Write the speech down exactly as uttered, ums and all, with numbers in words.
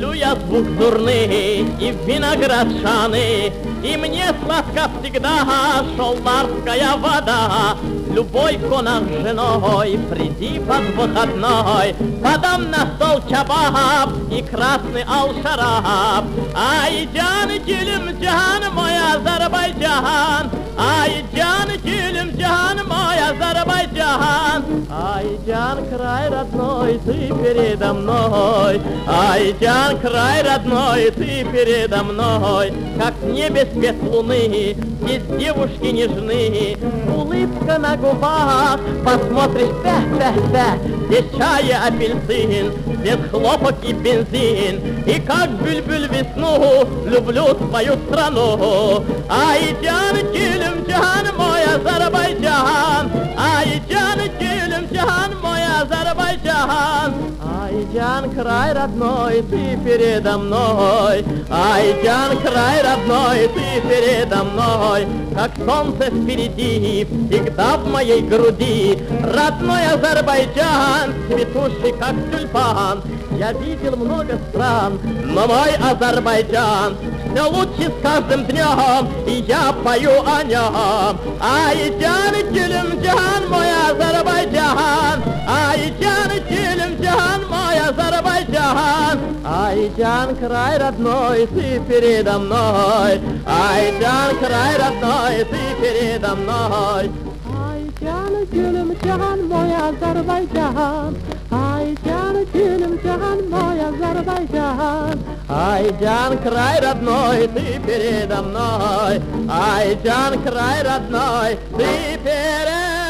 Люблю я звук дурный и виноград шаны, и мне сладко всегда шолларская вода. Любой конах с женой, приди под выходной, подам на стол чабаб и красный ал-шараб. Ай, джан, килим, джан, мой Азербайджан, ай, джан, килим, джан, мой Азербайджан. Ай, джан, край родной, ты передо мной, ай, джан, край родной, ты передо мной. Как в небе свет луны, здесь девушки нежны, улыбка на губах, посмотришь, пя-пя-пя, здесь чай и апельсин, здесь хлопок и бензин, и как бюльбюль весну люблю твою страну. Ай, джан, килим, джан, мой Азербайджан, ай, джан, килим, джан, мой Азербайджан. Ай, джан, край родной, ты передо мной, ай, джан, край родной, ты передо мной. Как солнце впереди, всегда в моей груди, родной Азербайджан, цветущий как тюльпан. Я видел много стран, но мой Азербайджан все лучше с каждым днем, и я пою о нем. Ай, джан, килим, джан, мой Азербайджан, ай, джан, килим, джан, мой Азербайджан. Ай, джан, край родной, ты передо мной, ай, джан, край родной, ты передо мной. Ай, джан, килим, джан, мой Азербайджан, ай, джан, килим, джан, мой Азербайджан. Ай, джан, край родной, ты передо мной, ай, джан, край родной, ты передо мной.